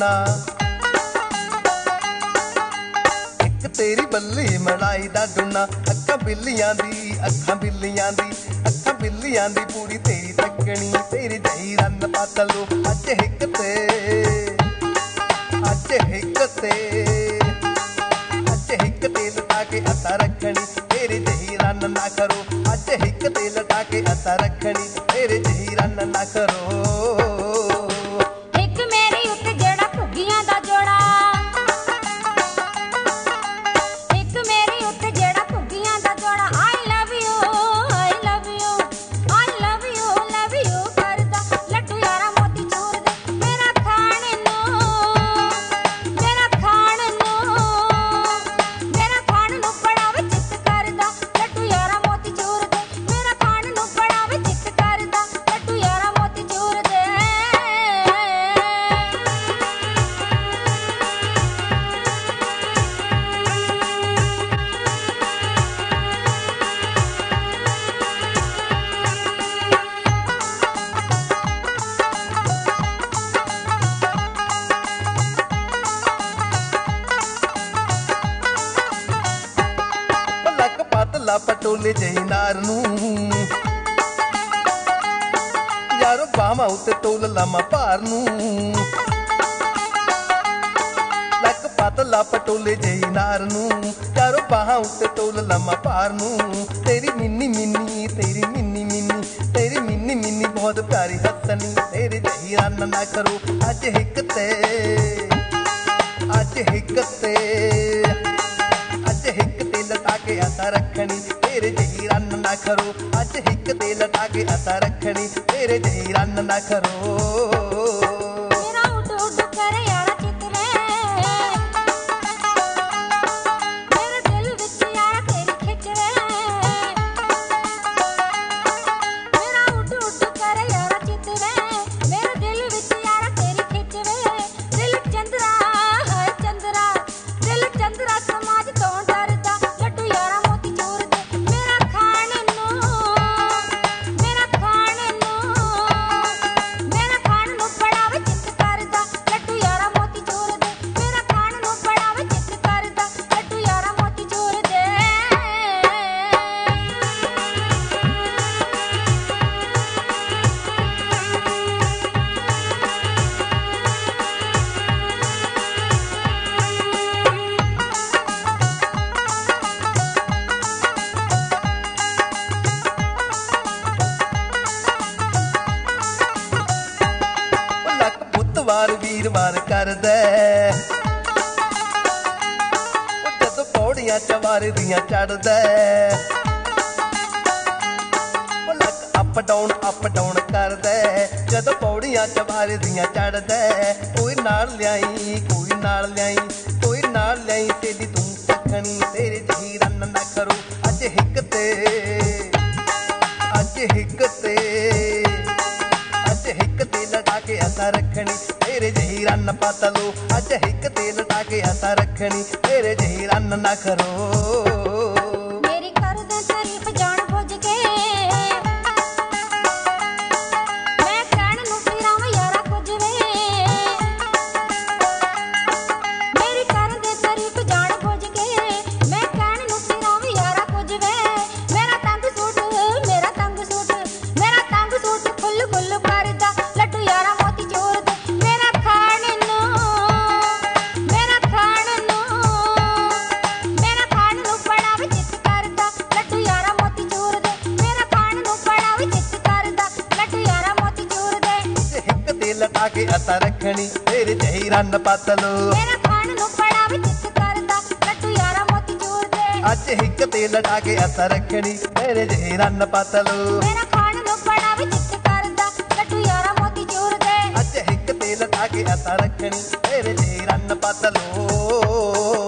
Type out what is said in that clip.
डूना, एक तेरी बल्ली मलाई दा डूना। अखां बिल्लियां दी, अखां बिल्लियां दी, अखां बिल्लियां दी पूरी तेरी तकनी, तेरी जही रन पातलो। अज हिक ते, अज हिक ते, अज हिक ते लटा के अता रखनी, तेरे जही रन ना करो। अज हिक ते लटा के अता रखनी, तेरे जही रन ना करो। पतला पटोले जही नार नूं, यारो बामा उत्ते तोल लमा भार नूं। लक पतला पटोले जही नार नूं, यारो बाहा उत्ते तोल लमा भार नूं। तेरी मिन्नी मिन्नी, तेरी मिन्नी मिन्नी, तेरी मिन्नी मिन्नी बहुत प्यारी हसनी, तेरे जही रन ना करो। अज हिक ते, अज हिक ते, अज हिक ते लटा के अता रखनी, तेरे जही रन ना करो। अज हिक ते लटा के अता रखनी, तेरे जही रन ना करो। वार वीरवार कर दे, जदों पौड़ियां चवार दियां चढ़ दे। लक अप डाउन कर दे, जदों पौड़ियां चवार दियां चढ़ दे। कोई नाल लियाई, कोई नाल लियाई, कोई नाल लियाई, तेरी तू सखनी, तेरे जही रन ना करो। अज हिक ते, अज हिक ते, अज हिक ते लटा के अता रखनी, तेरे जही रन पातलो। अज हिक ते लटा के अता रखनी, तेरे जही रन ना करो। लटा के अता रखनी, तेरे जही रन पातलो। मेरा खान नू बड़ा भी चित करदा, लड्डू यारा मोती चूर दे। अज हिक ते लटा के अता रखनी, तेरे जही रन पातलो। मेरा खान नू बड़ा भी चित करदा, लड्डू यारा मोती चूर दे। अज हिक ते लटा के अता रखनी, तेरे जही रन पातलो।